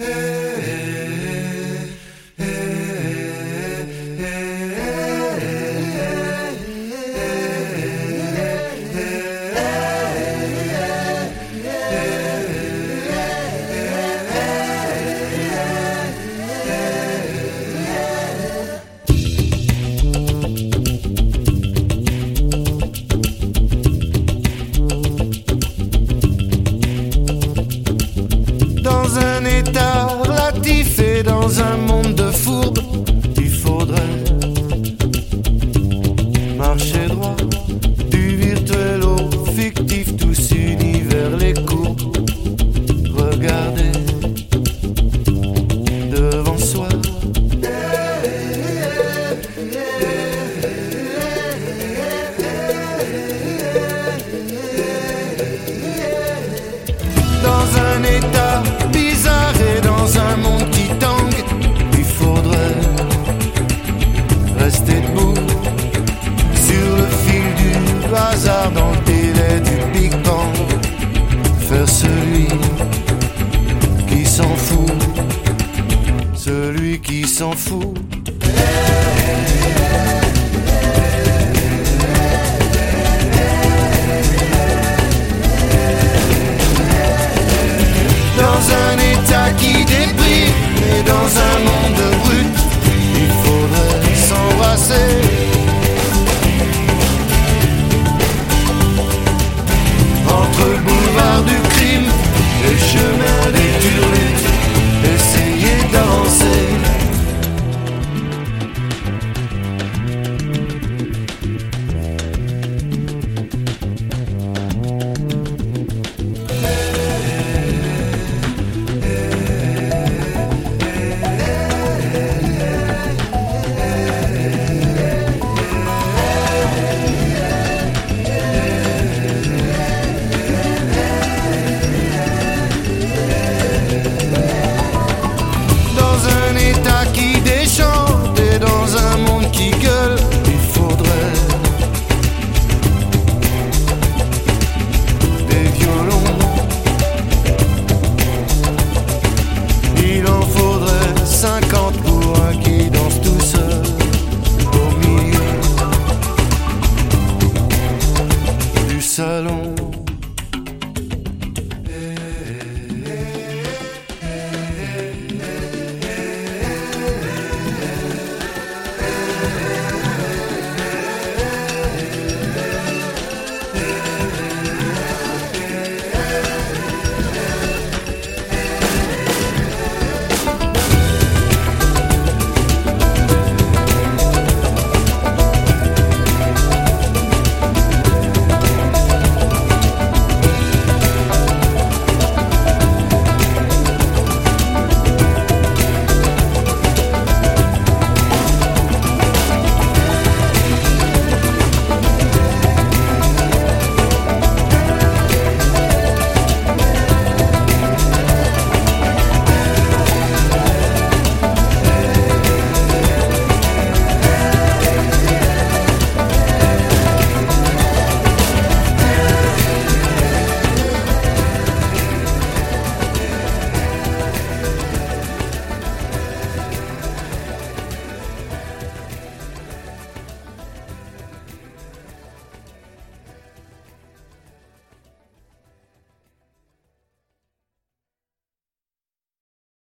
Dans un état relatif et dans un monde de fourbes, il faudrait marcher droit du virtuel au fictif, tous unis vers les courbes. Regarder devant soi. Dans un état bizarre et dans un monde qui tangue, il faudrait rester debout sur le fil du hasard dans le délai du Big Bang. Faire celui qui s'en fout, celui qui s'en fout. Dans un état qui dépend